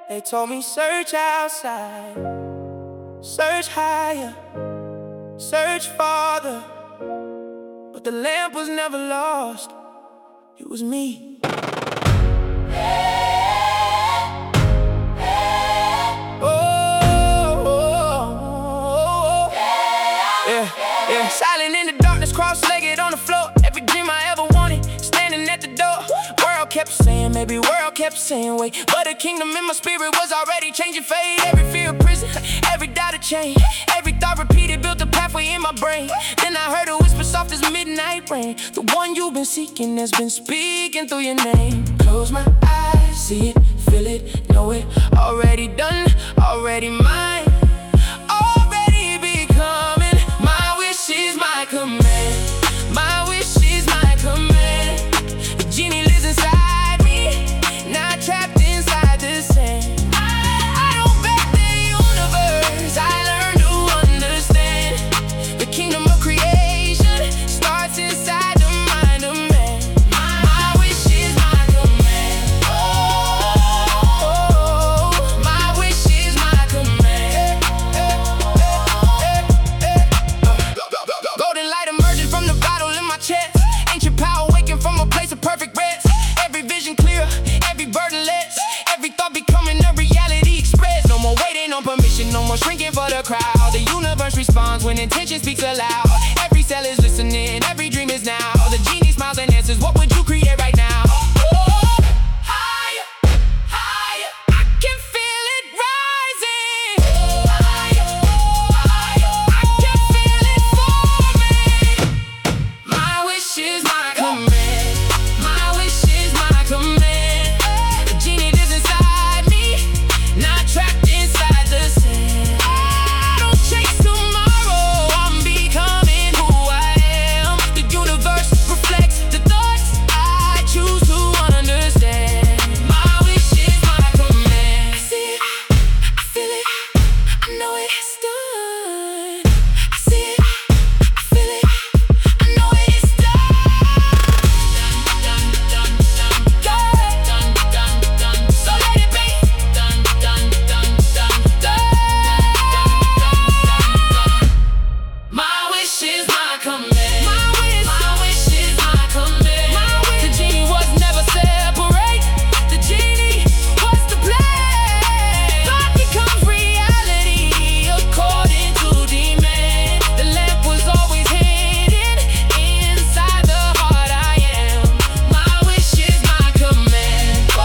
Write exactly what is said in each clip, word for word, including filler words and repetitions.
They told me search outside, search higher, search farther, but the lamp was never lost. It was me. Oh, yeah, yeah. Silent in the darkness, cross-legged on the floor. Every dream I ever wanted, standing at the door. World kept saying, maybe world kept saying, wait. But the kingdom in my spirit was already changing fate. Every fear of prison, every doubt a chain, every thought repeated, built a pathway in my brain. Then I heard a whisper soft as midnight rain. The one you've been seeking has been speaking through your name. Close my eyes, see it, feel it, know it. Already done, already mine, already becoming. My wish is my command, my wish is my command. The genie lives inside me, not trapped inside the sand. I don't beg the universe, I learn to understand. The kingdom of creation starts inside the mind of man. My wish is my command. Oh, my wish is my command. Golden light emerging from the bottle in my chest. Ancient power waking from a place of perfect rest. Every vision clear, every burden less. Every thought becoming a reality expressed. No more waiting on permission, no more shrinking for the crowd. The universe responds when intention speaks aloud. Every cell is listening, every dream is now. The genie smiles and answers, what would you create right now? Oh, higher, higher, I can feel it rising. Oh, higher, higher, I can feel it forming. My wish is my command, my wish is my command. The genie lives inside me, not trapped inside the sand. I don't chase tomorrow, I'm becoming who I am. The universe reflects the thoughts I choose to understand. My wish is my command. I see it, I feel it, I know it's done. I see it, I feel it, I know it's done. Done, done, done, done, done, done, done. So let it be. Done, done, done, done, done. My wish is my command. My wish, my wish is my command. My wish. The genie was never separate. The genie was the plan. Thought becomes reality according to demand. The lamp was always hidden inside the heart I am. My wish is my command. Oh,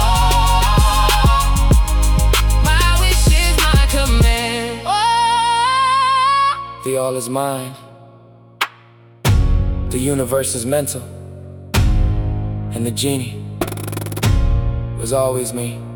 my wish is my command. Oh, the all is mine. The universe is mental, and the genie was always me.